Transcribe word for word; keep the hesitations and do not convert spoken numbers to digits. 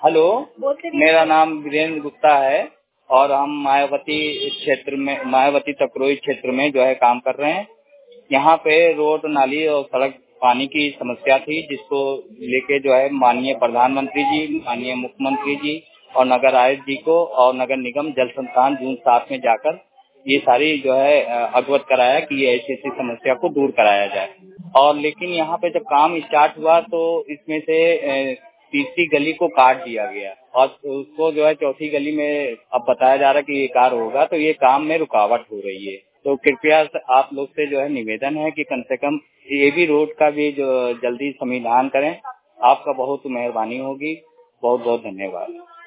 Hello, मेरा नाम वीरेंद्र गुप्ता है और हम मायावती क्षेत्र में मायावती तकरोई क्षेत्र में जो है काम कर रहे हैं। यहाँ पे रोड, नाली और सड़क पानी की समस्या थी, जिसको लेके जो है माननीय प्रधानमंत्री जी, माननीय मुख्यमंत्री जी और नगर आयुक्त जी को और नगर निगम जल संस्थान जून सात में जाकर ये सारी जो है अवगत कराया कि ये ऐसी ऐसी समस्या को दूर कराया जाए। और लेकिन यहाँ पे जब काम स्टार्ट हुआ तो इसमें से तीसरी गली को काट दिया गया और उसको जो है चौथी गली में अब बताया जा रहा है कि ये कार्य होगा, तो ये काम में रुकावट हो रही है। तो कृपया आप लोग से जो है निवेदन है कि कम से कम ये भी रोड का भी जो जल्दी समाधान करें। आपका बहुत मेहरबानी होगी। बहुत बहुत धन्यवाद।